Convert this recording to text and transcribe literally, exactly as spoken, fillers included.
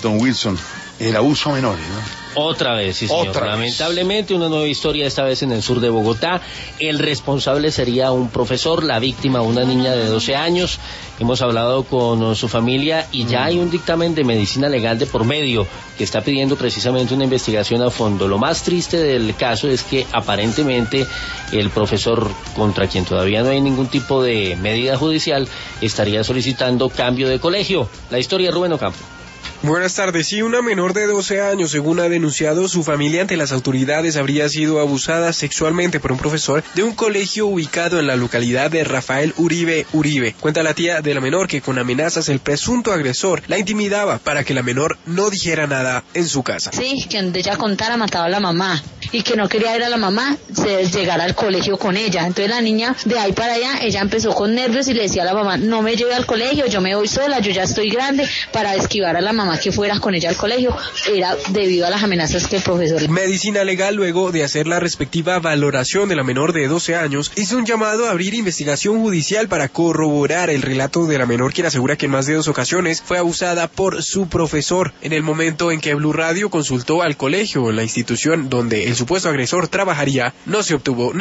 don Wilson, el abuso a menores, ¿no? Otra vez, sí, señor. Otra Lamentablemente, vez. Una nueva historia, esta vez en el sur de Bogotá. El responsable sería un profesor, la víctima una niña de doce años. Hemos hablado con su familia y ya hay un dictamen de medicina legal de por medio que está pidiendo precisamente una investigación a fondo. Lo más triste del caso es que aparentemente el profesor, contra quien todavía no hay ningún tipo de medida judicial, estaría solicitando cambio de colegio. La historia de Rubén Ocampo. Buenas tardes. Sí, una menor de doce años, según ha denunciado su familia ante las autoridades, habría sido abusada sexualmente por un profesor de un colegio ubicado en la localidad de Rafael Uribe Uribe. Cuenta la tía de la menor que con amenazas el presunto agresor la intimidaba para que la menor no dijera nada en su casa. Sí, que donde ella contara mataba a la mamá y que no quería ir a la mamá, se llegara al colegio con ella. Entonces la niña de ahí para allá, ella empezó con nervios y le decía a la mamá, no me lleve al colegio, yo me voy sola, yo ya estoy grande, para esquivar a la mamá que fuera con ella al colegio. Era debido a las amenazas que el profesor. Medicina Legal, luego de hacer la respectiva valoración de la menor de doce años, hizo un llamado a abrir investigación judicial para corroborar el relato de la menor, quien asegura que en más de dos ocasiones fue abusada por su profesor. En el momento en que Blue Radio consultó al colegio, la institución donde el supuesto agresor trabajaría, no se obtuvo